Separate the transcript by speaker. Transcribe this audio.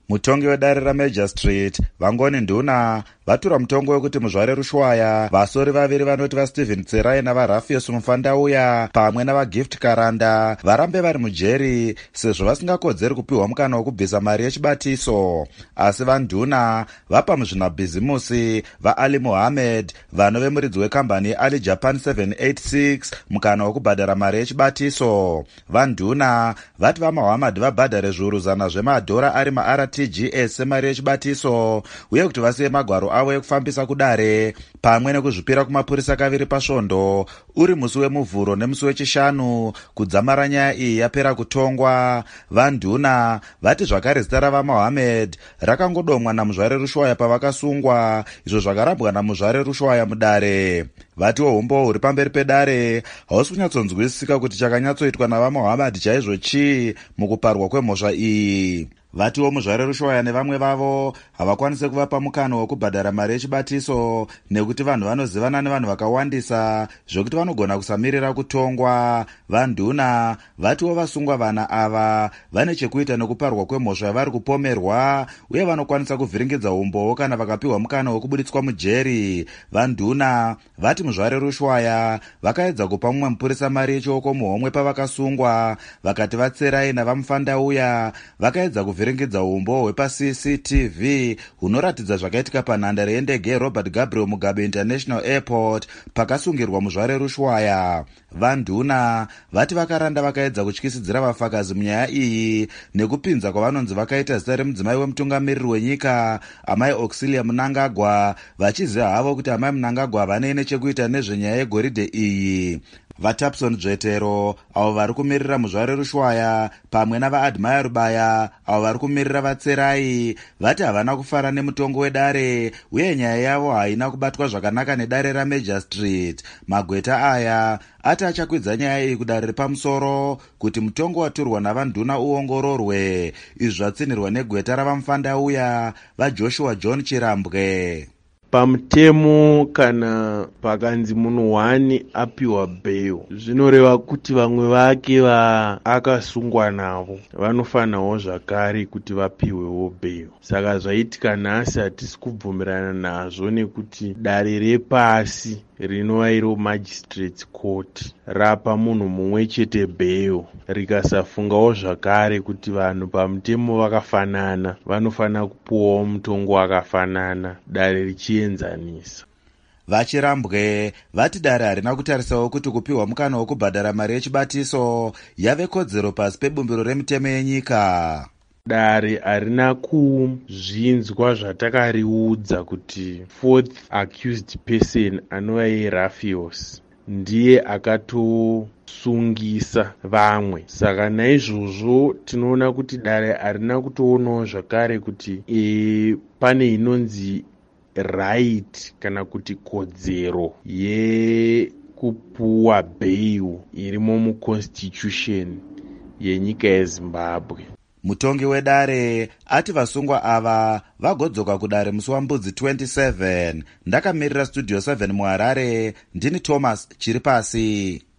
Speaker 1: Mutongi wedare raMajor Street Vangoni Nduna vatura mutongo wekuti muzvare Rushwaya vasori vaviri vanoti vaStephen Tserai navaRafius Mufandauya pamwe navaGift Karanda varambe vari mujeri sezvo vasingakodzeri kupiwa mukana wekubvisa mari yechibatiso. Asi vaNduna vapa muzvinabhizimusi vaAli Mohammed vanove muridzi wekambani Ali Japan 786 mukana wekubhadhara mari yechibatiso. VaNduna vati vaMohammed vabhadhare zviuru 100 zvemadhora ari maRTGS semari yechibatiso uye kuti vasiye magwaro avo ekufambisa kudare pamwe nekuzvipira kumapurisa kaviri pasvondo uri musi wemuvhuro nemusi wechishanu kudzamara nyaya iyi yapera kutongwa. VaNduna vati zvakare zita ravaMohammed rakangodomwa namuzvare Rushwaya pavakasungwa, izvo zvakarambwa namuzvare Rushwaya mudare. Vatiwo umbo huri pamberi pedare hausi kunyatsonzwisisika kuti chakanyatsoitwa navaMohammed chaizvo chii mukuparwa kwemhosva iyi. Vatiwo muzvare Rushwaya nevamwe vavo havakwanise kuvapa mukana wekubhadhara mari yechibatiso nekuti vanhu vanozivana nevanhu vakawandisa zvokuti vanogona kusamirira kutongwa. VaNduna vatiwo vasungwa vana ava vane chekuita nekuparwa kwemhosva yavari kupomerwa uye vanokwanisa kuvhiringidza umbowo kana vakapiwa mukana wekubuditswa mujeri. VaNduna vati muzvare Rushwaya vakaedza kupa mumwe mupurisa mari yechioko muhomwe pavakasungwa, vakati vaTserai navaMufandauya vakaedza kuvhiringidza umbo hwepaCCTV hunoratidza zvakaitika panhandare yendege Robert Gabriel Mugabe International Airport pakasungirwa muzvare Rushwaya. VaNduna vati vakaranda vakaedza kutyisidzira vafakazi munyaya iyi nekupinza kwavanonzi vakaita zita remudzimai wemutungamiriri wenyika Amai Auxilia Mnangagwa, vachiziva havo kuti Amai Mnangagwa havane nechekuita nezvenyaya yegoridhe iyi. VaTapson Dzvetero avo vari kumirira muzvare Rushwaya pamwe navaAdmire Rubaya avo vari kumirira vaTserai vati havana kufara nemutongo wedare uye nyaya yavo haina kubatwa zvakanaka nedare raMajor Street. Magweta aya ati achakwidza nyaya iyi kudare repamusoro kuti mutongo waturwa navaNduna uongororwe. Izvi zvatsinirwa negweta ravaMufandauya vaJoshua John Chirambwe.
Speaker 2: Pamutemo kana pakanzi munhu wani apiwa bail, zvinoreva kuti vamwe vake akasungwa navo vanofanirawo zvakare kuti vapiwewo bail. Saka zvaitika nhasi hatisi kubvumirana nazvo nekuti dare repasi rinova iro Magistrates Court rapa munhu mumwe chete bail rikasafungawo zvakare kuti vanhu pamutemo vakafanana vanofanira kupuwawo mutongo wakafanana dare richienzanisa.
Speaker 1: VaChirambwe vati dare harina kutarisawo kuti kupiwa mukana wekubhadhara mari yechibatiso yave kodzero pasi pebumbiro remitemo yenyika.
Speaker 2: Dare harina kuzvinzwa zvatakariudza kuti fourth accused person anova Rafius ndiye akatosungisa vamwe. Saka naizvozvo tinoona kuti dare harina kutoonawo zvakare kuti pane inonzi right kana kuti kodzero yekupuwa bail irimo muconstitution yenyika yeZimbabwe.
Speaker 1: Mutongi wedare ati vasungwa ava vagodzoka kudare musi waMbudzi 27. Ndakamirira Studio 7 muHarare, ndini Thomas Chiripasi.